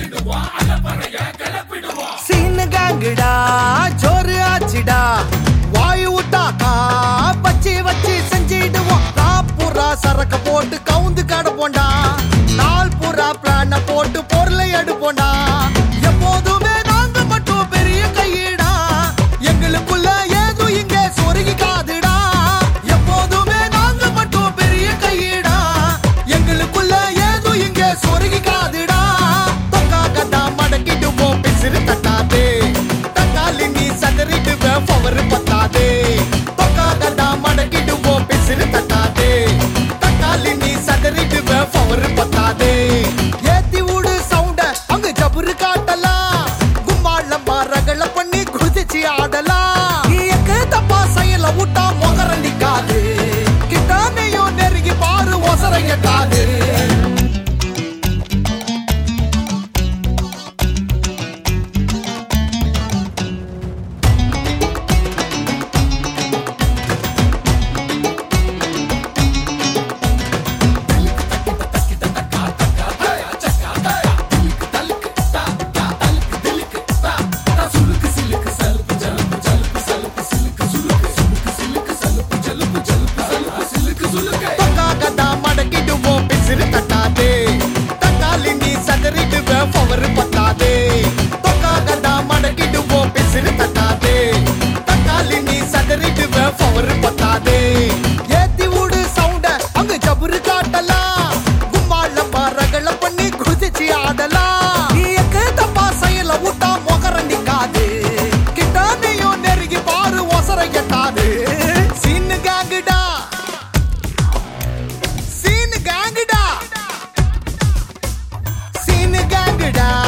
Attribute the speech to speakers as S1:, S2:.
S1: சீனு கேங்குடா ஜோரு ஆச்சுடா வாயு விட்டாக்கா பச்சி வச்சு செஞ்சிடுவோம் புறா சரக்க போட்டு கவுந்து கடப்போண்டா நாள் புறா பிளான போட்டு பொருளை எடுப்போண்டா எப்போதுமே நாங்க மட்டும் பெரிய கையிடா எங்களுக்குள்ள ஏதும் இங்க சொருகி காதுடா எப்போதுமே நாங்க மட்டும் பெரிய கையிடா எங்களுக்குள்ள ஏதும் இங்க சொருகி காதுடா தொக்காக தான் மடக்கிடுவோம் பிசிறு தட்டாதே தக்காளி நீ சதறிடுவேன் பவர் பத்தாதே தொக்காக தான் மடக்கிடுவோம் பிசிறு தட்டாதே தக்காளி நீ சதறிடுவேன் பவர் பத்தாதே ஏத்தி விடு சவுண்ட அங்க ஜபுரு காட்டலாம் கும்மாளம்மா ரகளை பண்ணி குதிச்சு ஆடலாம் நீக்கு தப்பா செயல விட்டா முகர நிக்காது கிட்டானையும் நெருங்கி பாரு ஒசர எட்டாது தக்காளி நீ சதறிடுவேன் பவர் பத்தாதே தொக்காக தான் மடக்கிடுவோம் பிசிறு தட்டாதே தக்காளி நீ சதறிடுவேன் பவர் பத்தாதே ஏத்தி விடு சவுண்ட அங்க ஜபுரு காட்டலாம் கும்மாளம்மா ரகளை பண்ணி குதிச்சு ஆடலாம் நீக்கு தப்பா செயல விட்டா முகர நிக்காது கிட்டானையும் நெருங்கி பாரு ஒசர எட்டாது சீனு கேங்குடா சீனு கேங்குடா சீனு கேங்குடா